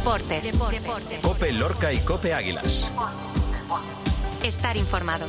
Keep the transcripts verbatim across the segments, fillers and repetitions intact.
Deportes. Deportes. COPE Lorca y COPE Águilas. Estar informado.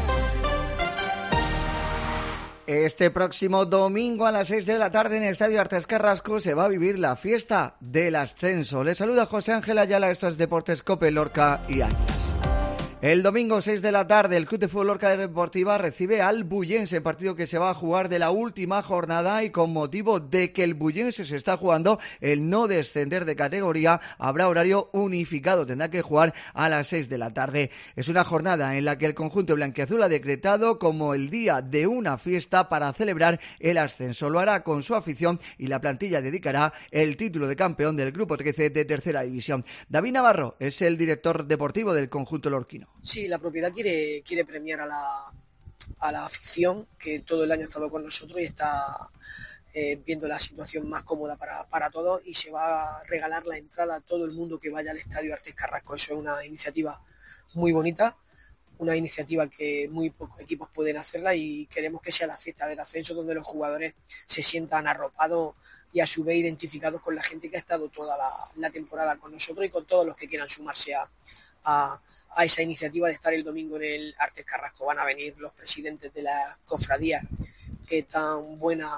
Este próximo domingo a las seis de la tarde en el Estadio Artes Carrasco se va a vivir la fiesta del ascenso. Les saluda José Ángel Ayala, esto es Deportes COPE Lorca y Águilas. El domingo seis de la tarde el Club de Fútbol Lorca Deportiva recibe al Bullense, partido que se va a jugar de la última jornada, y con motivo de que el Bullense se está jugando el no descender de categoría, habrá horario unificado, tendrá que jugar a las seis de la tarde. Es una jornada en la que el conjunto blanquiazul ha decretado como el día de una fiesta para celebrar el ascenso. Lo hará con su afición y la plantilla dedicará el título de campeón del Grupo trece de Tercera División. David Navarro es el director deportivo del conjunto lorquino. Sí, la propiedad quiere, quiere premiar a la, a la afición que todo el año ha estado con nosotros y está eh, viendo la situación más cómoda para, para todos, y se va a regalar la entrada a todo el mundo que vaya al Estadio Artes Carrasco. Eso es una iniciativa muy bonita, una iniciativa que muy pocos equipos pueden hacerla, y queremos que sea la fiesta del ascenso donde los jugadores se sientan arropados y a su vez identificados con la gente que ha estado toda la, la temporada con nosotros y con todos los que quieran sumarse a, a a esa iniciativa de estar el domingo en el Artes Carrasco. Van a venir los presidentes de las cofradías que tan buena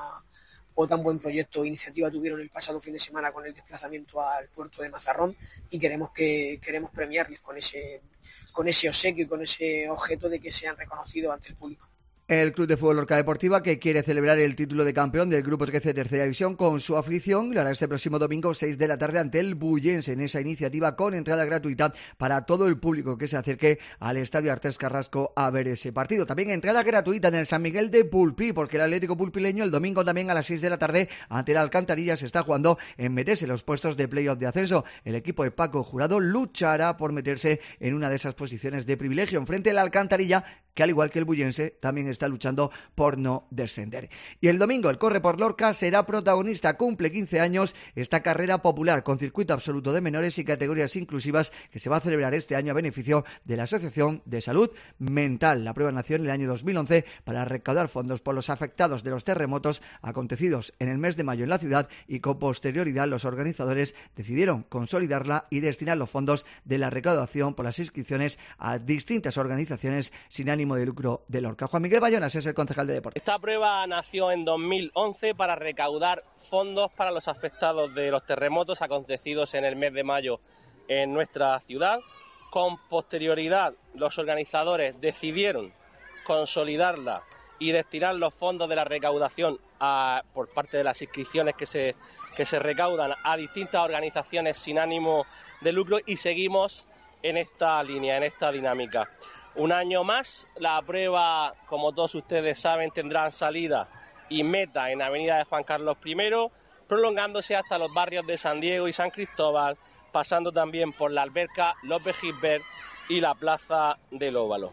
o tan buen proyecto o iniciativa tuvieron el pasado fin de semana con el desplazamiento al puerto de Mazarrón, y queremos que queremos premiarles con ese con ese obsequio y con ese objeto de que sean reconocidos ante el público. El Club de Fútbol Lorca Deportiva, que quiere celebrar el título de campeón del Grupo trece de Tercera División con su afición, lo hará este próximo domingo seis de la tarde ante el Bullense, en esa iniciativa con entrada gratuita para todo el público que se acerque al Estadio Artes Carrasco a ver ese partido. También entrada gratuita en el San Miguel de Pulpí, porque el Atlético Pulpileño el domingo también a las seis de la tarde ante el Alcantarilla se está jugando en meterse en los puestos de playoff de ascenso. El equipo de Paco Jurado luchará por meterse en una de esas posiciones de privilegio enfrente al Alcantarilla, que al igual que el Bullense también está luchando por no descender. Y el domingo el Corre por Lorca será protagonista. Cumple quince años esta carrera popular con circuito absoluto de menores y categorías inclusivas que se va a celebrar este año a beneficio de la Asociación de Salud Mental. La prueba nació en el año dos mil once para recaudar fondos por los afectados de los terremotos acontecidos en el mes de mayo en la ciudad, y con posterioridad los organizadores decidieron consolidarla y destinar los fondos de la recaudación por las inscripciones a distintas organizaciones sin ánimo de lucro de Lorca. Juan Miguel Bayonas es el concejal de deportes. Esta prueba nació en dos mil once para recaudar fondos para los afectados de los terremotos acontecidos en el mes de mayo en nuestra ciudad. Con posterioridad, los organizadores decidieron consolidarla y destinar los fondos de la recaudación a, por parte de las inscripciones que se, que se recaudan a distintas organizaciones sin ánimo de lucro, y seguimos en esta línea, en esta dinámica. Un año más, la prueba, como todos ustedes saben, tendrá salida y meta en Avenida de Juan Carlos primero, prolongándose hasta los barrios de San Diego y San Cristóbal, pasando también por la Alberca, López Gisbert y la Plaza del Óvalo.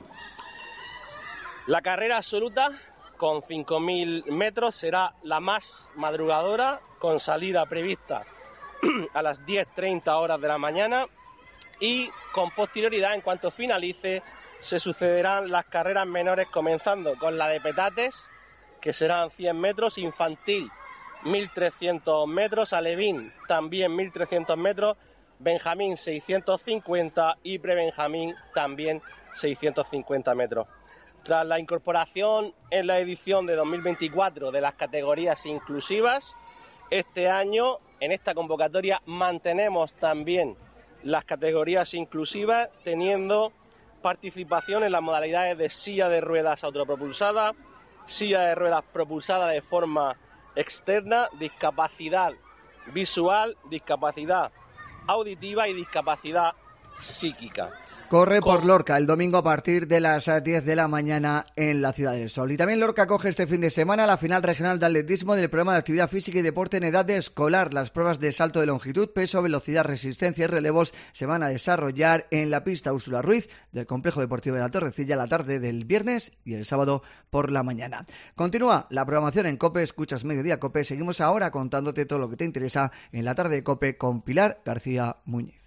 La carrera absoluta, con cinco mil metros, será la más madrugadora, con salida prevista a las diez treinta horas de la mañana, y con posterioridad, en cuanto finalice, se sucederán las carreras menores, comenzando con la de Petates, que serán cien metros, infantil mil trescientos metros, alevín también mil trescientos metros, benjamín seiscientos cincuenta y prebenjamín también seiscientos cincuenta metros. Tras la incorporación en la edición de dos mil veinticuatro de las categorías inclusivas, este año en esta convocatoria mantenemos también las categorías inclusivas, teniendo participación en las modalidades de silla de ruedas autopropulsada, silla de ruedas propulsada de forma externa, discapacidad visual, discapacidad auditiva y discapacidad psíquica. Corre por Lorca el domingo a partir de las diez de la mañana en la Ciudad del Sol. Y también Lorca acoge este fin de semana la final regional de atletismo del programa de actividad física y deporte en edad escolar. Las pruebas de salto de longitud, peso, velocidad, resistencia y relevos se van a desarrollar en la pista Úrsula Ruiz del Complejo Deportivo de la Torrecilla la tarde del viernes y el sábado por la mañana. Continúa la programación en COPE, escuchas Mediodía COPE. Seguimos ahora contándote todo lo que te interesa en la tarde de COPE con Pilar García Muñiz.